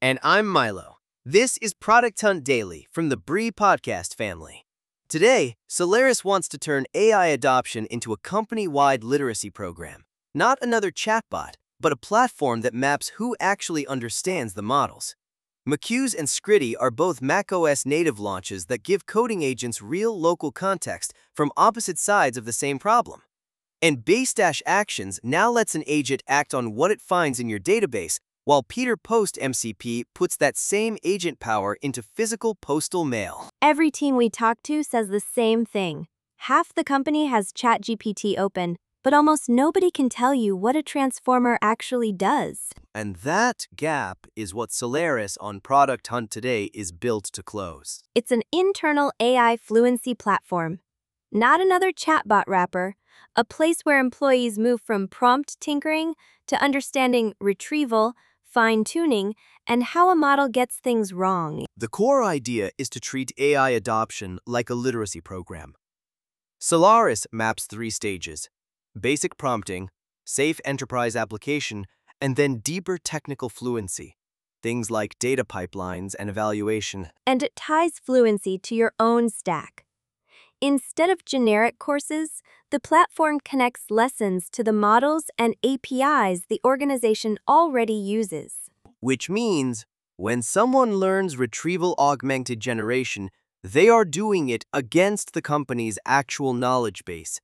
And I'm Milo. This is Product Hunt Daily from the Bree podcast family. Today, Solaris wants to turn AI adoption into a company-wide literacy program. Not another chatbot, but a platform that maps who actually understands the models. McCuse and Scritti are both macOS native launches that give coding agents real local context from opposite sides of the same problem. And Base-Actions now lets an agent act on what it finds in your database, while Peter Post MCP puts that same agent power into physical postal mail. Every team we talk to says the same thing. Half the company has ChatGPT open, but almost nobody can tell you what a transformer actually does. And that gap is what Solaris on Product Hunt Today is built to close. It's an internal AI fluency platform, not another chatbot wrapper, a place where employees move from prompt tinkering to understanding retrieval, fine-tuning, and how a model gets things wrong. The core idea is to treat AI adoption like a literacy program. Solaris maps 3 stages: basic prompting, safe enterprise application, and then deeper technical fluency, things like data pipelines and evaluation. And it ties fluency to your own stack. Instead of generic courses, the platform connects lessons to the models and APIs the organization already uses. Which means, when someone learns retrieval-augmented generation, they are doing it against the company's actual knowledge base,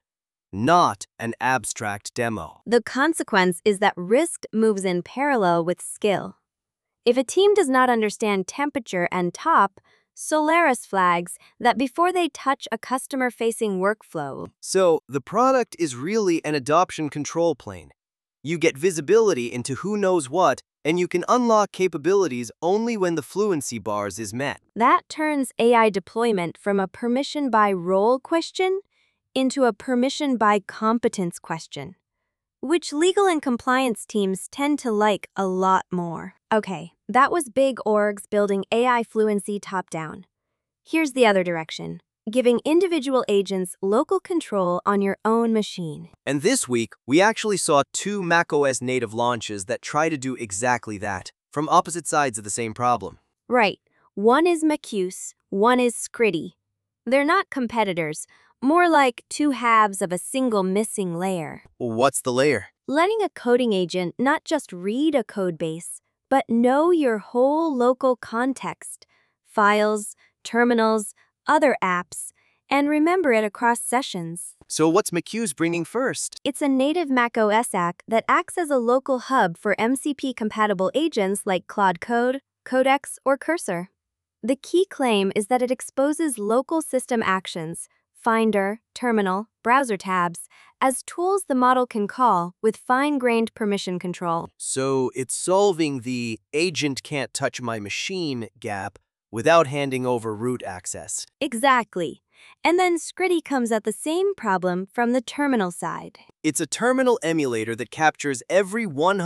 not an abstract demo. The consequence is that risk moves in parallel with skill. If a team does not understand temperature and top, Solaris flags that before they touch a customer-facing workflow. So, the product is really an adoption control plane. You get visibility into who knows what, and you can unlock capabilities only when the fluency bars is met. That turns AI deployment from a permission by role question into a permission by competence question, which legal and compliance teams tend to like a lot more. Okay, that was big orgs building AI fluency top-down. Here's the other direction, giving individual agents local control on your own machine. And this week, we actually saw 2 macOS native launches that try to do exactly that, from opposite sides of the same problem. Right, one is McCuse, one is Scritti. They're not competitors, more like 2 halves of a single missing layer. What's the layer? Letting a coding agent not just read a code base, but know your whole local context, files, terminals, other apps, and remember it across sessions. So what's McCuse bringing first? It's a native macOS app that acts as a local hub for MCP-compatible agents like Claude Code, Codex, or Cursor. The key claim is that it exposes local system actions, Finder, Terminal, Browser tabs, as tools the model can call with fine-grained permission control. So it's solving the agent can't touch my machine gap without handing over root access. Exactly. And then Scritti comes at the same problem from the terminal side. It's a terminal emulator that captures every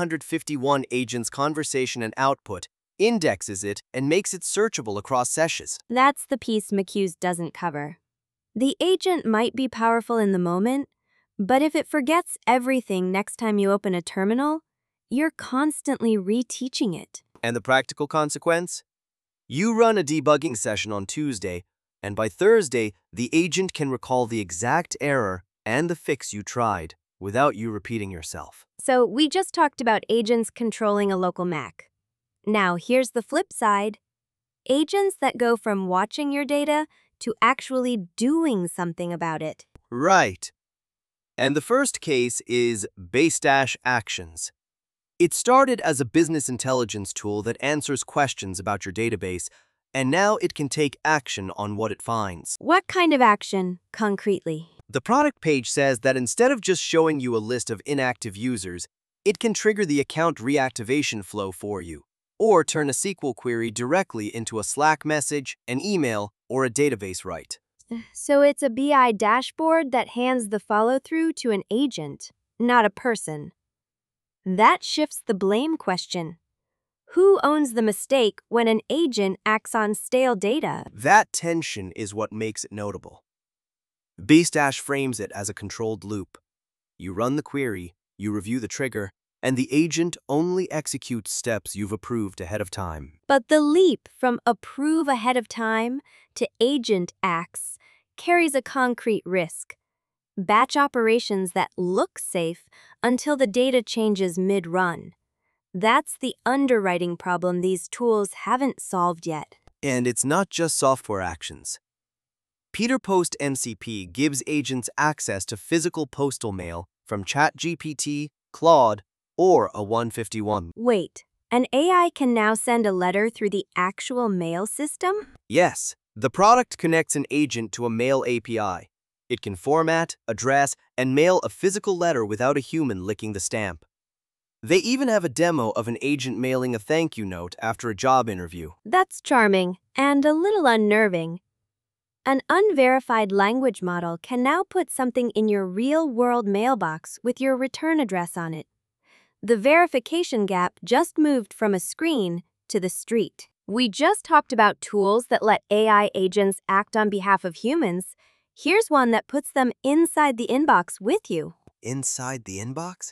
151 agent's conversation and output, indexes it, and makes it searchable across sessions. That's the piece McCuse doesn't cover. The agent might be powerful in the moment, but if it forgets everything next time you open a terminal, you're constantly reteaching it. And the practical consequence? You run a debugging session on Tuesday, and by Thursday, the agent can recall the exact error and the fix you tried without you repeating yourself. So we just talked about agents controlling a local Mac. Now here's the flip side. Agents that go from watching your data to actually doing something about it. Right. And the first case is Base-Actions. It started as a business intelligence tool that answers questions about your database, and now it can take action on what it finds. What kind of action, concretely? The product page says that instead of just showing you a list of inactive users, it can trigger the account reactivation flow for you, or turn a SQL query directly into a Slack message, an email, or a database write. So it's a BI dashboard that hands the follow-through to an agent, not a person. That shifts the blame question. Who owns the mistake when an agent acts on stale data? That tension is what makes it notable. Base-frames it as a controlled loop. You run the query, you review the trigger, and the agent only executes steps you've approved ahead of time. But the leap from approve ahead of time to agent acts carries a concrete risk. Batch operations that look safe until the data changes mid-run. That's the underwriting problem these tools haven't solved yet. And it's not just software actions. Peter Post MCP gives agents access to physical postal mail from ChatGPT, Claude, or a 151. Wait, an AI can now send a letter through the actual mail system? Yes, the product connects an agent to a mail API. It can format, address, and mail a physical letter without a human licking the stamp. They even have a demo of an agent mailing a thank you note after a job interview. That's charming and a little unnerving. An unverified language model can now put something in your real-world mailbox with your return address on it. The verification gap just moved from a screen to the street. We just talked about tools that let AI agents act on behalf of humans. Here's one that puts them inside the inbox with you. Inside the inbox?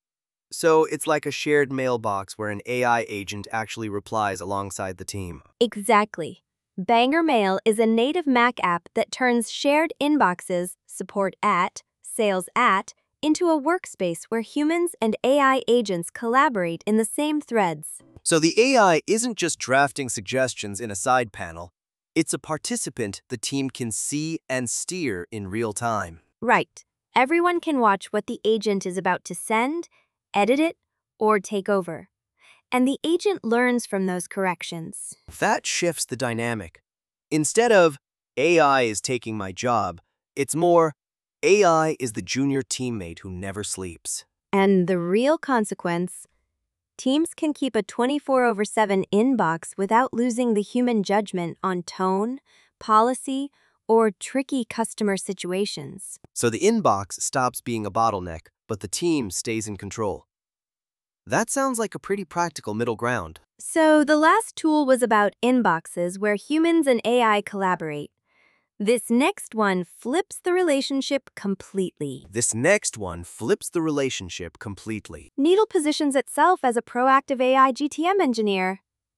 So it's like a shared mailbox where an AI agent actually replies alongside the team. Exactly. Banger Mail is a native Mac app that turns shared inboxes, support at, sales at, into a workspace where humans and AI agents collaborate in the same threads. So the AI isn't just drafting suggestions in a side panel. It's a participant the team can see and steer in real time. Right. Everyone can watch what the agent is about to send, edit it, or take over. And the agent learns from those corrections. That shifts the dynamic. Instead of, AI is taking my job, it's more, AI is the junior teammate who never sleeps. And the real consequence? Teams can keep a 24/7 inbox without losing the human judgment on tone, policy, or tricky customer situations. So the inbox stops being a bottleneck, but the team stays in control. That sounds like a pretty practical middle ground. So the last tool was about inboxes where humans and AI collaborate. This next one flips the relationship completely. Needle positions itself as a proactive AI GTM engineer.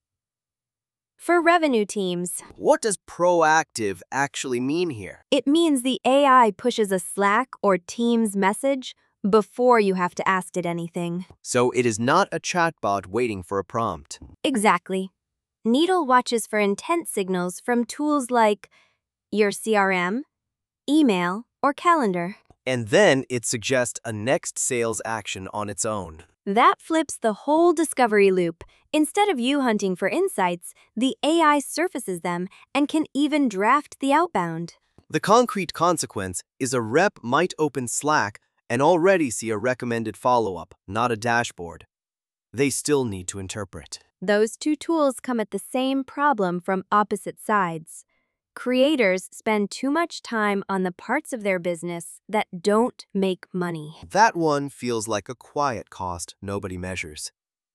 For revenue teams, What does proactive actually mean here? it means the AI pushes a Slack or Teams message before you have to ask it anything. So it is not a chatbot waiting for a prompt. Exactly. Needle watches for intent signals from tools like your CRM, email, or calendar. And then it suggests a next sales action on its own. That flips the whole discovery loop. Instead of you hunting for insights, the AI surfaces them and can even draft the outbound. The concrete consequence is a rep might open Slack and already see a recommended follow-up, not a dashboard. They still need to interpret. Those two tools come at the same problem from opposite sides. Creators spend too much time on the parts of their business that don't make money. That one feels like a quiet cost nobody measures.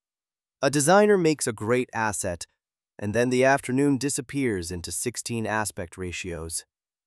A designer makes a great asset, and then the afternoon disappears into 16 aspect ratios.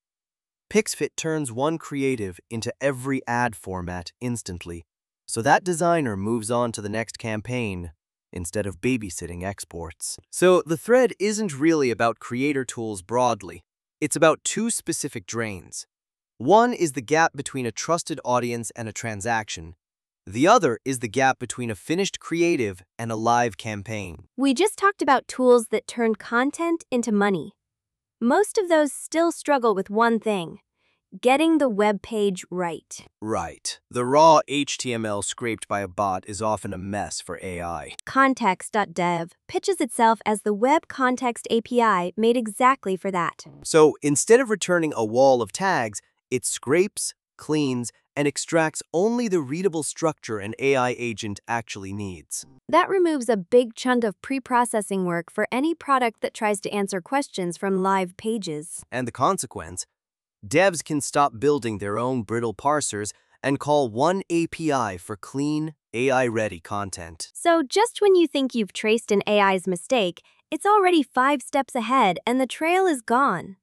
Pixfit turns one creative into every ad format instantly, so that designer moves on to the next campaign instead of babysitting exports. So the thread isn't really about creator tools broadly. It's about two specific drains. One is the gap between a trusted audience and a transaction. The other is the gap between a finished creative and a live campaign. We just talked about tools that turn content into money. Most of those still struggle with one thing: getting the web page right. Right. The raw HTML scraped by a bot is often a mess for AI. Context.dev pitches itself as the Web Context API made exactly for that. So instead of returning a wall of tags, it scrapes, cleans, and extracts only the readable structure an AI agent actually needs. That removes a big chunk of pre-processing work for any product that tries to answer questions from live pages. And the consequence? Devs can stop building their own brittle parsers and call one API for clean, AI-ready content. So just when you think you've traced an AI's mistake, it's already 5 steps ahead and the trail is gone.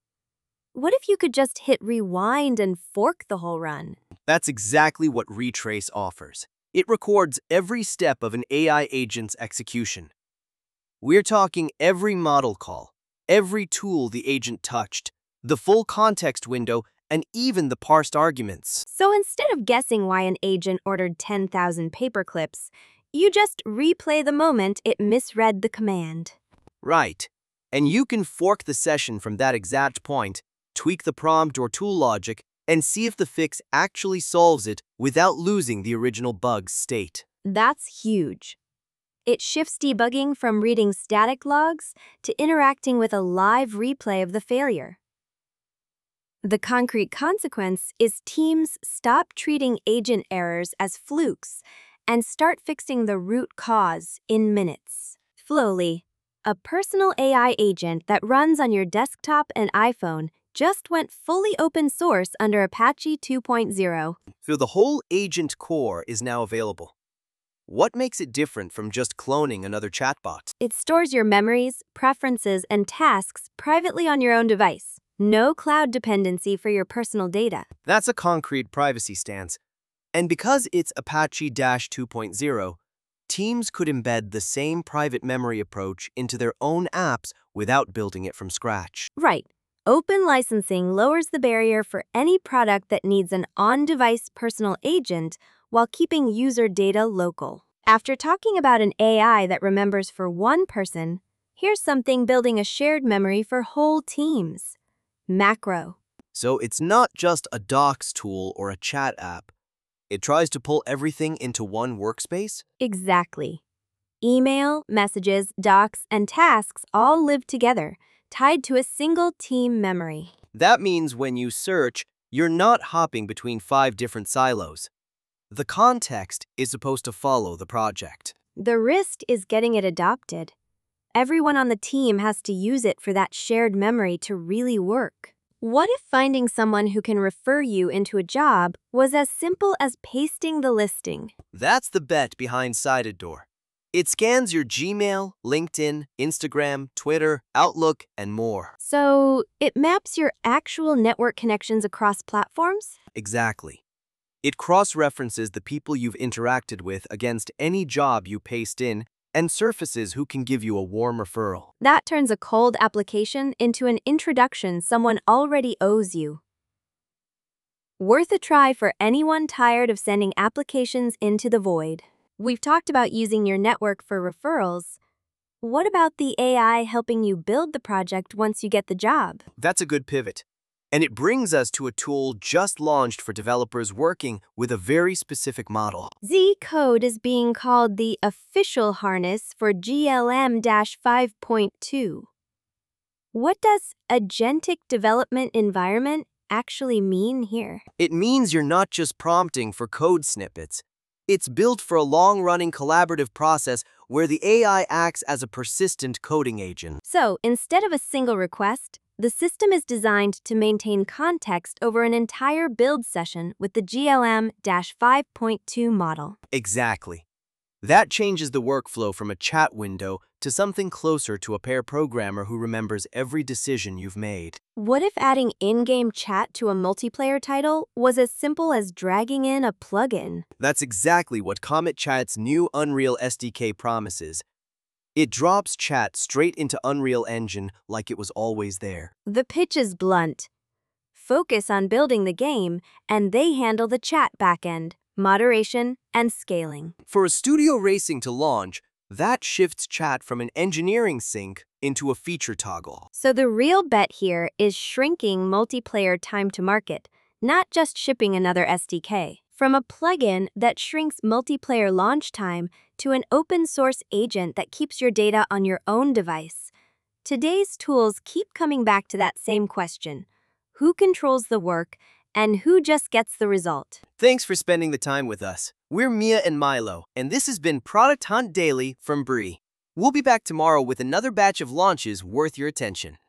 What if you could just hit rewind and fork the whole run? That's exactly what Retrace offers. It records every step of an AI agent's execution. We're talking every model call, every tool the agent touched, the full context window, and even the parsed arguments. So instead of guessing why an agent ordered 10,000 paper clips, you just replay the moment it misread the command. Right. And you can fork the session from that exact point, tweak the prompt or tool logic, and see if the fix actually solves it without losing the original bug's state. That's huge. It shifts debugging from reading static logs to interacting with a live replay of the failure. The concrete consequence is teams stop treating agent errors as flukes and start fixing the root cause in minutes. Flowly, a personal AI agent that runs on your desktop and iPhone just went fully open source under Apache 2.0. So the whole agent core is now available. What makes it different from just cloning another chatbot? It stores your memories, preferences, and tasks privately on your own device. No cloud dependency for your personal data. That's a concrete privacy stance. And because it's Apache 2.0, teams could embed the same private memory approach into their own apps without building it from scratch. Right. Open licensing lowers the barrier for any product that needs an on-device personal agent while keeping user data local. After talking about an AI that remembers for one person, here's something building a shared memory for whole teams. Macro. So it's not just a docs tool or a chat app. It tries to pull everything into one workspace? Exactly. Email, messages, docs, and tasks all live together, tied to a single team memory. That means when you search, you're not hopping between 5 different silos. The context is supposed to follow the project. The risk is getting it adopted. Everyone on the team has to use it for that shared memory to really work. What if finding someone who can refer you into a job was as simple as pasting the listing? That's the bet behind SidedDoor. It scans your Gmail, LinkedIn, Instagram, Twitter, Outlook, and more. So it maps your actual network connections across platforms? Exactly. It cross-references the people you've interacted with against any job you paste in and surfaces who can give you a warm referral. That turns a cold application into an introduction someone already owes you. Worth a try for anyone tired of sending applications into the void. We've talked about using your network for referrals. What about the AI helping you build the project once you get the job? That's a good pivot. And it brings us to a tool just launched for developers working with a very specific model. Z-Code is being called the official harness for GLM-5.2. What does agentic development environment actually mean here? It means you're not just prompting for code snippets. It's built for a long-running collaborative process where the AI acts as a persistent coding agent. So, instead of a single request, the system is designed to maintain context over an entire build session with the GLM-5.2 model. Exactly. That changes the workflow from a chat window to something closer to a pair programmer who remembers every decision you've made. What if adding in-game chat to a multiplayer title was as simple as dragging in a plugin? That's exactly what Comet Chat's new Unreal SDK promises. It drops chat straight into Unreal Engine like it was always there. The pitch is blunt. Focus on building the game, and they handle the chat backend, moderation, and scaling. For a studio racing to launch, that shifts chat from an engineering sync into a feature toggle. So the real bet here is shrinking multiplayer time to market, not just shipping another SDK. From a plugin that shrinks multiplayer launch time to an open-source agent that keeps your data on your own device. Today's tools keep coming back to that same question: who controls the work and who just gets the result? Thanks for spending the time with us. We're Mia and Milo, and this has been Product Hunt Daily from Brie. We'll be back tomorrow with another batch of launches worth your attention.